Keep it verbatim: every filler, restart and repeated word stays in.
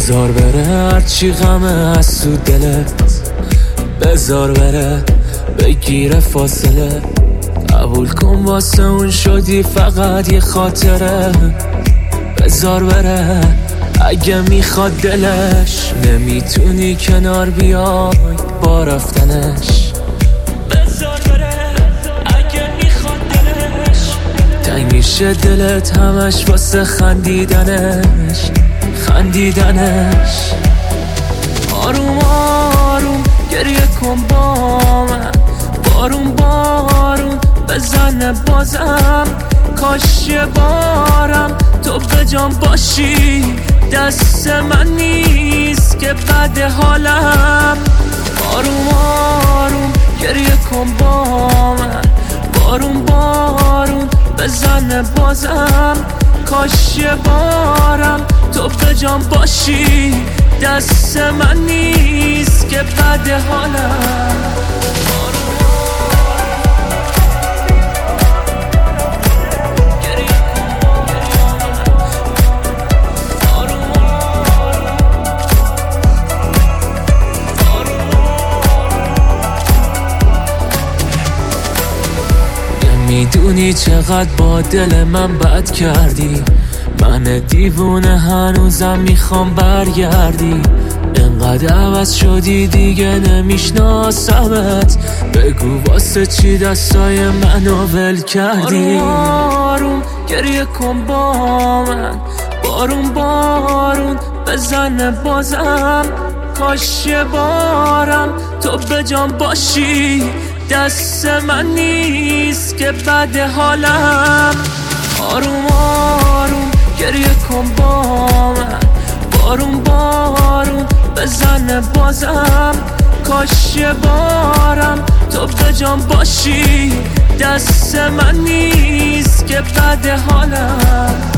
بزار بره هرچی غمه از تو دلت، بزار بره بگیره فاصله. قبول کن واسه اون شدی فقط یه خاطره. بزار بره اگه میخواد دلش، نمیتونی کنار بیای با رفتنش. بزار بره اگه میخواد دلش، تنگ میشه دلت همش واسه خندیدنش خندیدنش. آروم آروم گریه کن با من، بارون بارون بزنه بازم. کاش یه بارم تو به جان باشی، دست من نیست که بد حالم. آروم آروم گریه کن با من، بارون بارون بزنه بازم. کاش یه بارم تو به جان باشی، دست من نیست که بد حالم. میدونی چقدر با دل من بد کردی، من دیوونه هنوزم میخوام برگردی. انقدر عوض شدی دیگه نمیشناسمت، بگو واسه چی دستای منو ول کردی. آروم آروم گریه کن با من، بارون بارون بزنه بازم. کاش یه بارم تو به جان باشی، دست من نیست که بد حالم. آروم آروم گریه کن با من، بارون بارون بزنه بازم. کاش یه بارم تو به جان باشی، دست من نیست که بد حالم.